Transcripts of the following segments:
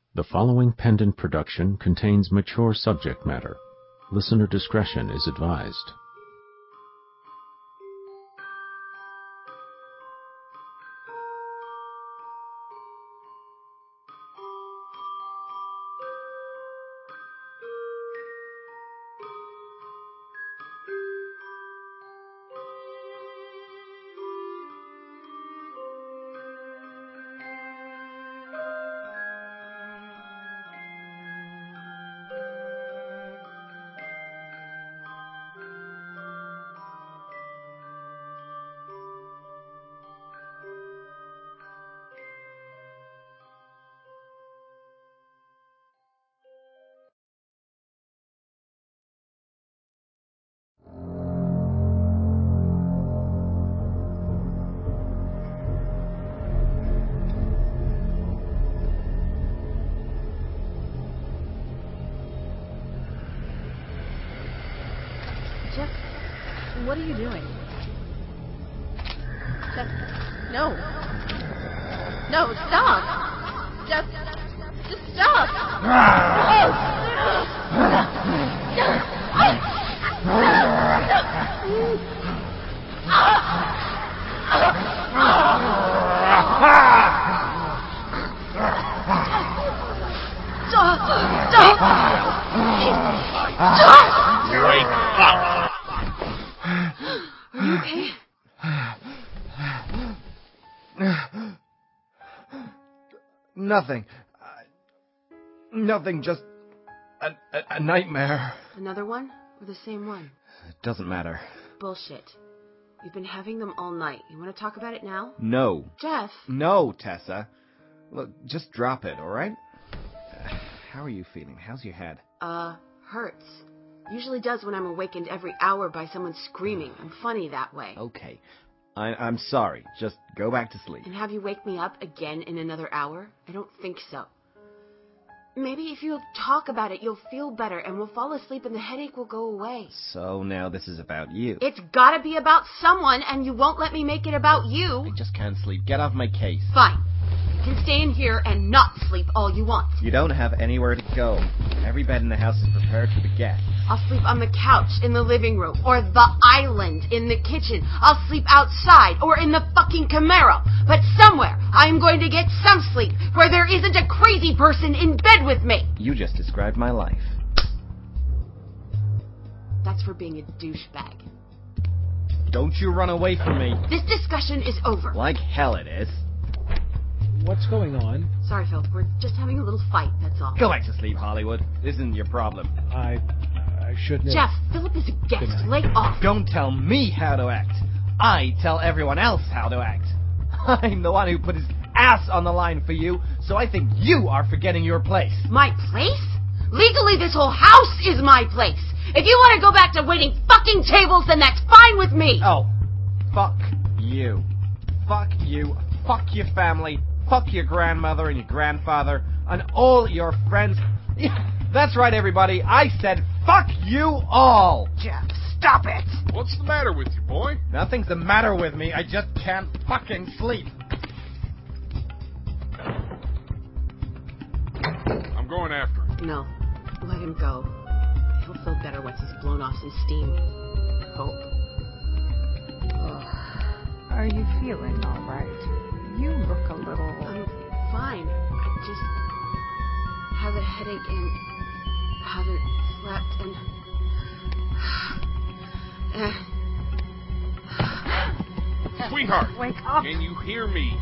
The following pendant production contains mature subject matter. Listener discretion is advised. Jeff, what are you doing? Jeff, no. No, stop! Jeff, just stop! Wake up! Are you okay? Nothing. Nothing, just a nightmare. Another one? Or the same one? It doesn't matter. Bullshit. You've been having them all night. You want to talk about it now? No. Jeff! No, Tessa. Look, just drop it, alright? How are you feeling? How's your head? Hurts. Usually does when I'm awakened every hour by someone screaming. I'm funny that way. Okay. I'm sorry. Just go back to sleep. And have you wake me up again in another hour? I don't think so. Maybe if you'll talk about it, you'll feel better and we'll fall asleep and the headache will go away. So now this is about you. It's gotta be about someone and you won't let me make it about you. I just can't sleep. Get off my case. Fine. You can stay in here and not sleep all you want. You don't have anywhere to go. Every bed in the house is prepared for the guests. I'll sleep on the couch in the living room or the island in the kitchen. I'll sleep outside or in the fucking Camaro. But somewhere I'm going to get some sleep where there isn't a crazy person in bed with me. You just described my life. That's for being a douchebag. Don't you run away from me. This discussion is over. Like hell it is. What's going on? Sorry, Phil. We're just having a little fight, that's all. Go back to sleep, Hollywood. This isn't your problem. I shouldn't Jeff, have... Philip is a guest. Good night. Lay off. Don't tell me how to act. I tell everyone else how to act. I'm the one who put his ass on the line for you, so I think you are forgetting your place. My place? Legally, this whole house is my place. If you want to go back to waiting fucking tables, then that's fine with me. Oh, fuck you. Fuck you. Fuck your family. Fuck your grandmother and your grandfather and all your friends. Yeah, that's right, everybody. I said fuck you all. Jeff, stop it. What's the matter with you, boy? Nothing's the matter with me. I just can't fucking sleep. I'm going after him. No, let him go. He'll feel better once he's blown off some steam. Hope. Are you feeling all right? You look a little... I'm fine. I just have a headache and haven't slept and... Sweetheart, Wake up. can you hear me?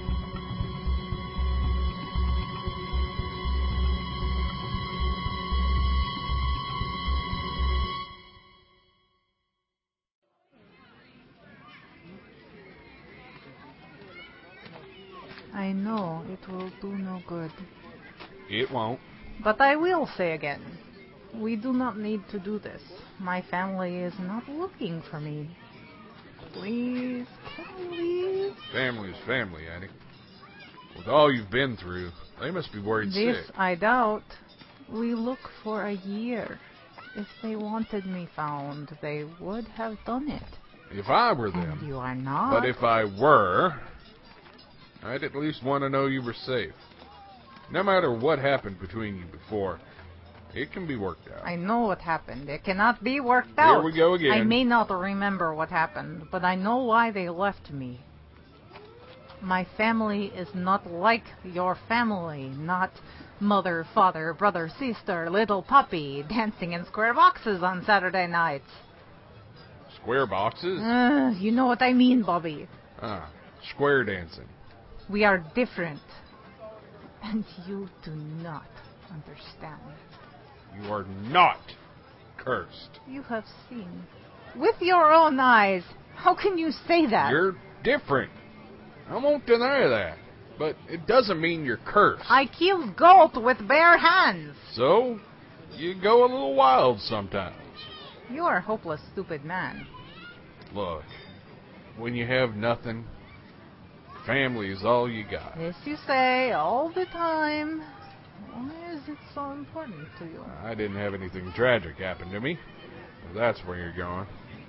I know it will do no good. It won't. But I will say again, we do not need to do this. My family is not looking for me. Please, can we leave? Family is family, Annie. With all you've been through, they must be worried This sick. I doubt. We look for a year. If they wanted me found, they would have done it. If I were And them. you are not. But if I were, I'd at least want to know you were safe. No matter what happened between you before, it can be worked out. I know what happened. It cannot be worked out. Here we go again. I may not remember what happened, but I know why they left me. My family is not like your family. Not mother, father, brother, sister, little puppy, dancing in square boxes on Saturday nights. Square boxes? You know what I mean, Bobby. Square dancing. We are different. And you do not understand. You are not cursed. You have seen. With your own eyes. How can you say that? You're different. I won't deny that. But it doesn't mean you're cursed. I killed goat with bare hands. So, you go a little wild sometimes. You are a hopeless, stupid man. Look, when you have nothing, family is all you got. This you say all the time. Why is it so important to you? I didn't have anything tragic happen to me. If that's where you're going.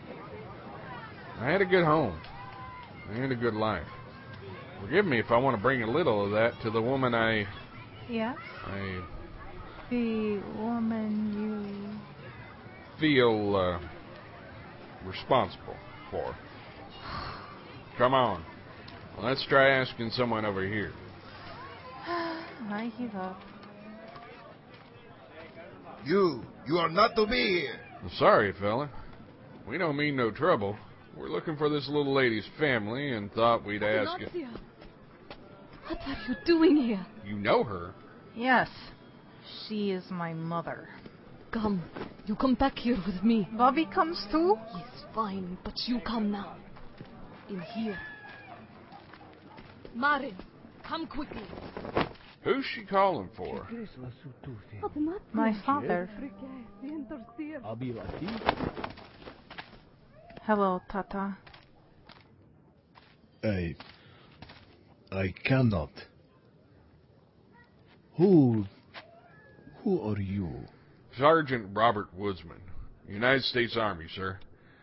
I had a good home. And a good life. Forgive me if I want to bring a little of that to the woman Yes? I The woman feel responsible for. Come on. Let's try asking someone over here. I give up. You are not to be here. I'm sorry, fella. We don't mean no trouble. We're looking for this little lady's family and thought we'd ask if... What are you doing here? You know her? Yes. She is my mother. Come. You come back here with me. Bobby comes too? Yes, fine, but you come now. In here. Marin, come quickly. Who's she calling for? My father. Hello, Tata. I cannot. Who are you? Sergeant Robert Woodsman, United States Army, sir.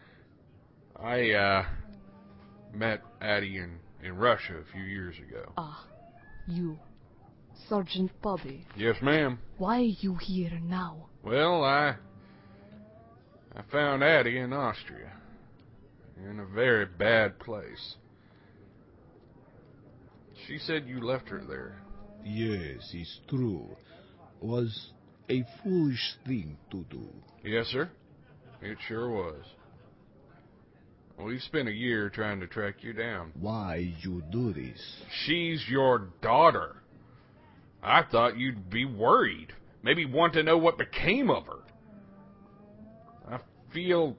I, met Addie in Russia a few years ago. Ah, you. Sergeant Bobby. Yes, ma'am. Why are you here now? Well, I found Addie in Austria. In a very bad place. She said you left her there. Yes, it's true. Was a foolish thing to do. Yes, sir. It sure was. We spent a year trying to track you down. Why you do this? She's your daughter. I thought you'd be worried. Maybe want to know what became of her. I feel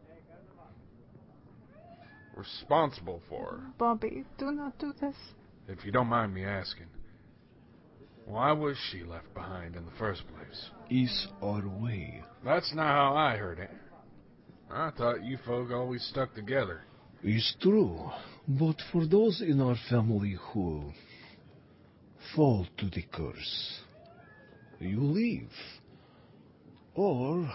responsible for her. Bobby, do not do this. If you don't mind me asking, why was she left behind in the first place? Is our way. That's not how I heard it. I thought you folk always stuck together. It's true, but for those in our family who fall to the curse, you leave. Or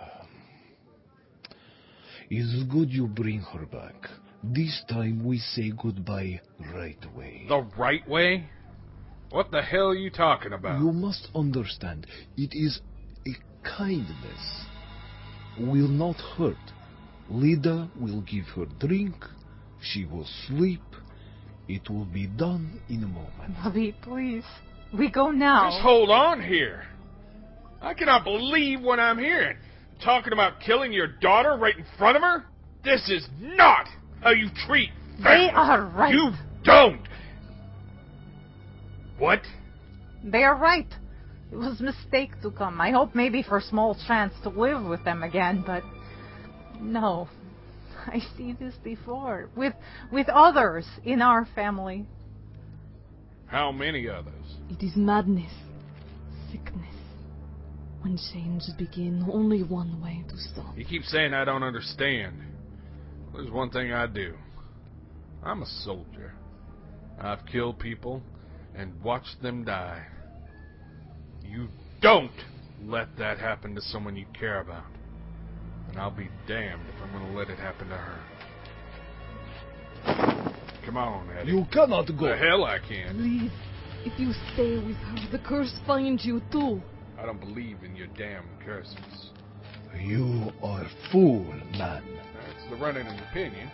it's good you bring her back. This time we say goodbye right away. The right way? What the hell are you talking about? You must understand, it is a kindness. Will not hurt. Lida will give her drink. She will sleep. It will be done in a moment. Bobby, please. We go now. Just hold on here. I cannot believe what I'm hearing. Talking about killing your daughter right in front of her? This is not how you treat family. They are right. You don't. What? They are right. It was a mistake to come. I hope maybe for a small chance to live with them again, but no. I see this before. With others in our family. How many others? It is madness. Sickness. When change begins, only one way to stop. You keep saying I don't understand. There's one thing I do. I'm a soldier. I've killed people and watched them die. You don't let that happen to someone you care about. And I'll be damned if I'm going to let it happen to her. Come on, Eddie. You cannot go. The hell I can. Please, If you stay with her, the curse finds you too. I don't believe in your damn curses. You are fool, man. That's the running opinion.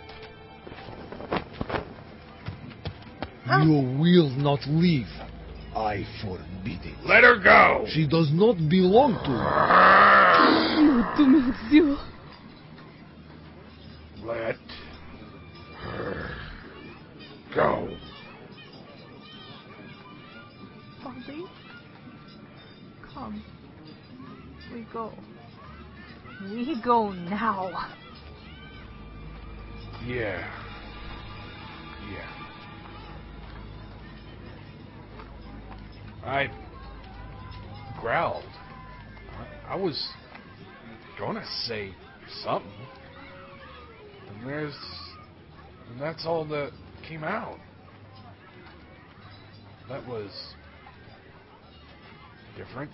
You will not leave. I forbid it. Let her go! She does not belong to You do me you. Let her go. Bobby, come. We go. We go now. Yeah. I growled. I was gonna say something. And that's all that came out. That was different.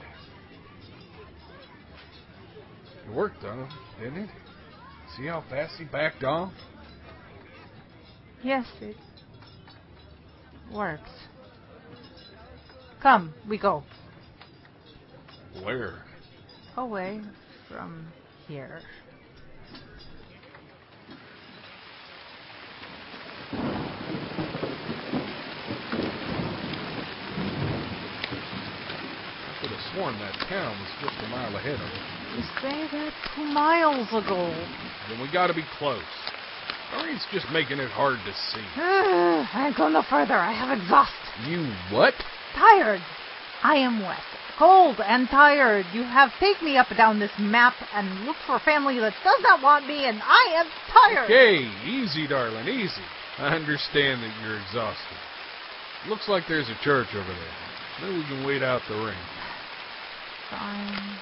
It worked on him, didn't it? See how fast he backed off? Yes, it works. Come, we go. Where? Away from here. I could have sworn that town was just a mile ahead of us. You say that 2 miles ago. Then we gotta be close. Doreen's just making it hard to see. I go no further. I have exhaust. You what? Tired. I am wet, cold, and tired. You have taken me up and down this map and looked for a family that does not want me, and I am tired. Okay, easy, darling, easy. I understand that you're exhausted. Looks like there's a church over there. Maybe we can wait out the rain. Fine.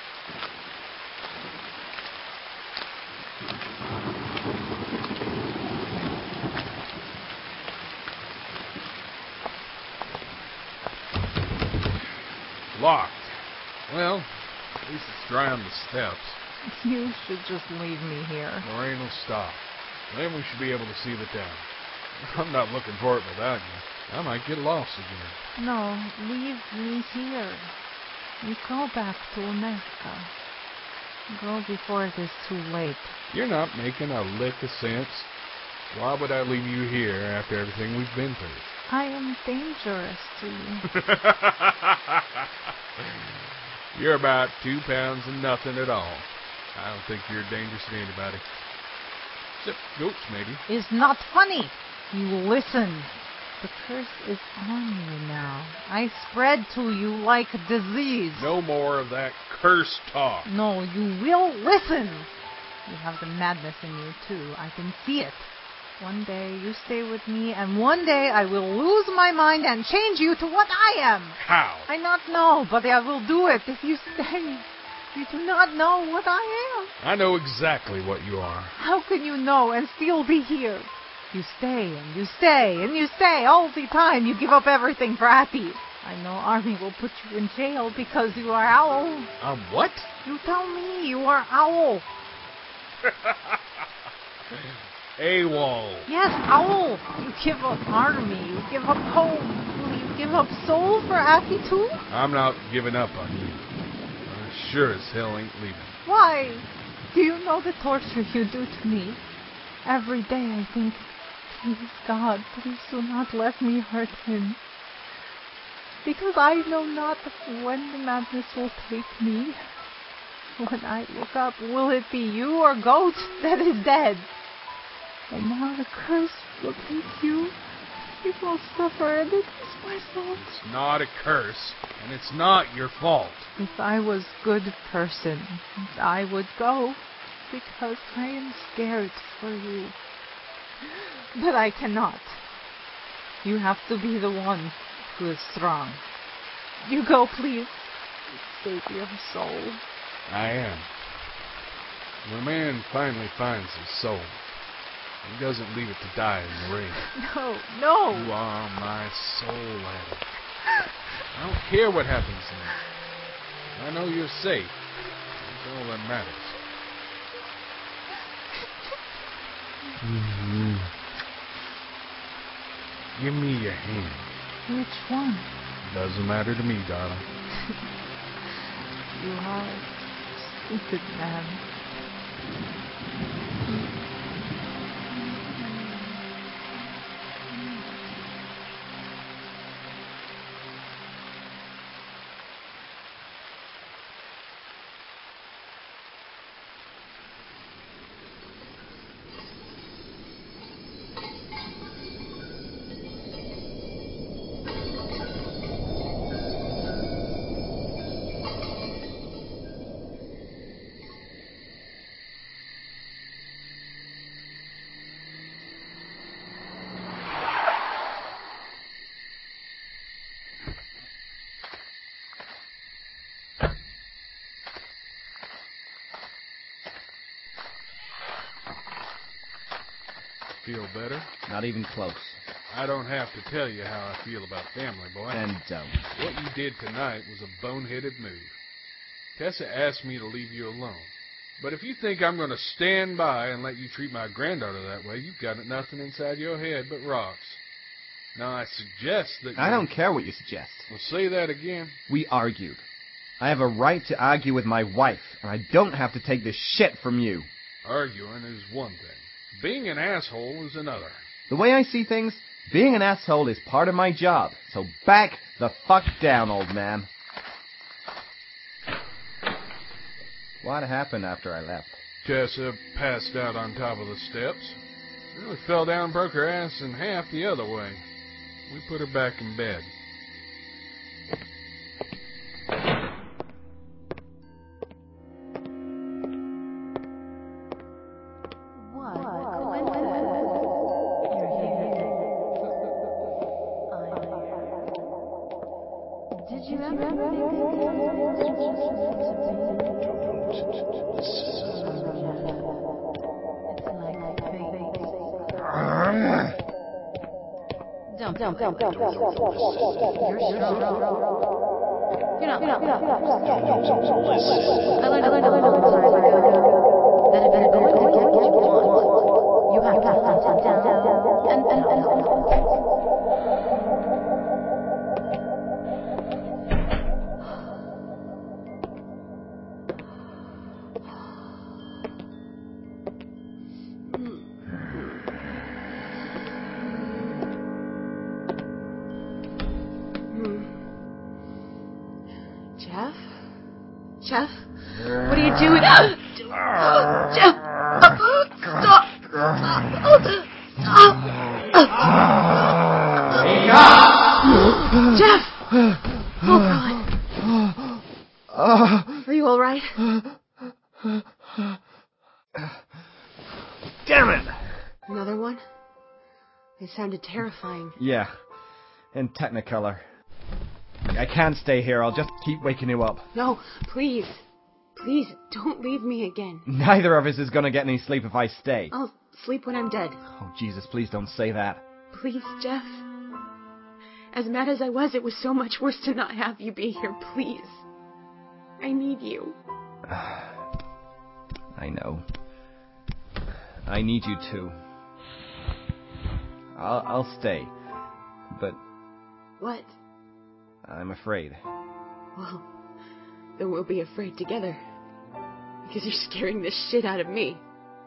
Locked. Well, at least it's dry on the steps. You should just leave me here. The rain will stop. Then we should be able to see the town. I'm not looking for it without you. I might get lost again. No, leave me here. You go back to America. Go before it is too late. You're not making a lick of sense. Why would I leave you here after everything we've been through? I am dangerous to you. You're about 2 pounds and nothing at all. I don't think you're dangerous to anybody. Except goats, maybe. It's not funny. You listen. The curse is on you now. I spread to you like disease. No more of that curse talk. No, you will listen. You have the madness in you, too. I can see it. One day you stay with me, and one day I will lose my mind and change you to what I am. How? I not know, but I will do it if you stay. You do not know what I am. I know exactly what you are. How can you know and still be here? You stay and you stay and you stay all the time. You give up everything for Ati. I know Army will put you in jail because you are Owl. What? You tell me you are Owl. AWOL. Yes, Owl. You give up Army. You give up home. Will you give up soul for Ati too? I'm not giving up on you. I sure as hell ain't leaving. Why? Do you know the torture you do to me? Every day I think, please God, please do not let me hurt him. Because I know not when the madness will take me. When I look up, will it be you or Goat that is dead? And now the curse will take you. You will suffer, and it is my fault. It's not a curse, and it's not your fault. If I was good person, I would go, because I am scared for you. But I cannot. You have to be the one who is strong. You go, please. Save your soul. I am. When a man finally finds his soul, he doesn't leave it to die in the rain. No, no. You are my soul, Adam. I don't care what happens to me. I know you're safe. That's all that matters. Give me your hand. Which one? Doesn't matter to me, darling. You are stupid, man. Feel better? Not even close. I don't have to tell you how I feel about family, boy. And don't. What you did tonight was a boneheaded move. Tessa asked me to leave you alone. But if you think I'm going to stand by and let you treat my granddaughter that way, you've got nothing inside your head but rocks. Now, I suggest that I don't care what you suggest. Well, say that again. We argued. I have a right to argue with my wife, and I don't have to take this shit from you. Arguing is one thing. Being an asshole is another. The way I see things, being an asshole is part of my job. So back the fuck down, old man. What happened after I left? Tessa passed out on top of the steps. Really fell down and broke her ass in half the other way. We put her back in bed. Don't. You're strong. You're not. I learned a long time ago that if you're going to get what you want, you have to hunt it down and Jeff? What are you doing? Jeff! Stop! Jeff! Oh, God. Are you all right? Damn it! Another one? They sounded terrifying. Yeah, in Technicolor. I can't stay here. I'll just keep waking you up. No, please. Please, don't leave me again. Neither of us is gonna get any sleep if I stay. I'll sleep when I'm dead. Oh, Jesus, please don't say that. Please, Jeff. As mad as I was, it was so much worse to not have you be here. Please. I need you. I know. I need you too. I'll stay. But... What? I'm afraid. Well, then we'll be afraid together. Because you're scaring the shit out of me.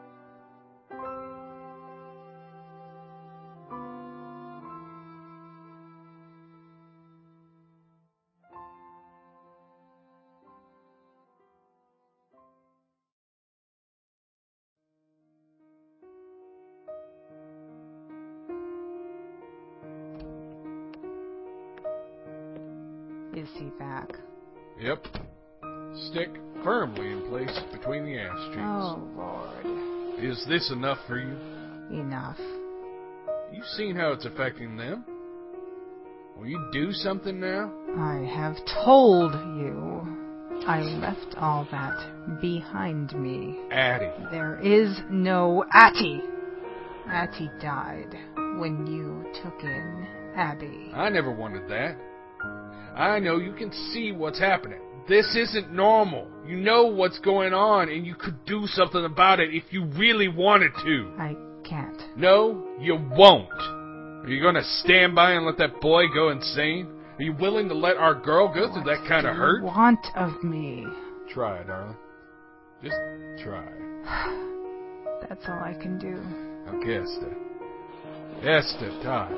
Is he back? Yep. Stick firmly in place between the ass cheeks. Oh, Lord. Is this enough for you? Enough. You've seen how it's affecting them. Will you do something now? I have told you. I left all that behind me. Addie. There is no Attie. Attie died when you took in Abby. I never wanted that. I know you can see what's happening. This isn't normal. You know what's going on, and you could do something about it if you really wanted to. I can't. No, you won't. Are you going to stand by and let that boy go insane? Are you willing to let our girl go through that kind of hurt? Want of me? Try, darling. Just try. That's all I can do. Okay, Esta, Todd.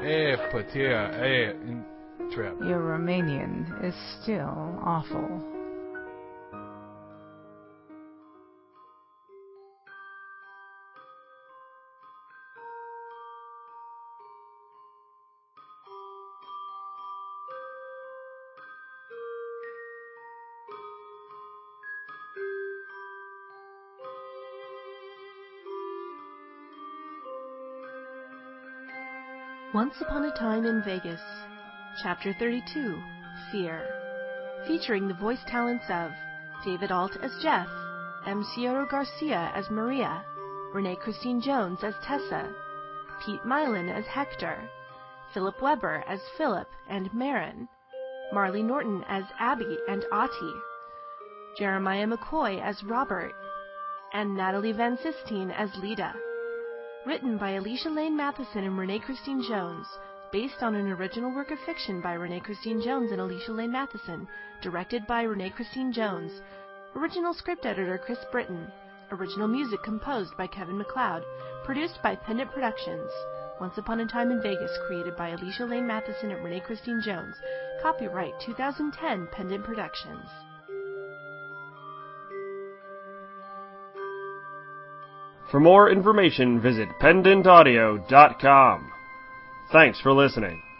Patia, Trap. Your Romanian is still awful. Once Upon a Time in Vegas, Chapter 32, Fear. Featuring the voice talents of David Alt as Jeff, M. Ciaro Garcia as Maria, Renee Christine Jones as Tessa, Pete Milan as Hector, Philip Weber as Philip and Marin, Marley Norton as Abby and Ati, Jeremiah McCoy as Robert, and Natalie Van Sistine as Lida. Written by Alicia Lane Matheson and Renee Christine Jones, based on an original work of fiction by Renee Christine Jones and Alicia Lane Matheson, directed by Renee Christine Jones, original script editor Chris Britton, original music composed by Kevin MacLeod, produced by Pendant Productions. Once Upon a Time in Vegas, created by Alicia Lane Matheson and Renee Christine Jones. Copyright 2010 Pendant Productions. For more information, visit pendantaudio.com. Thanks for listening.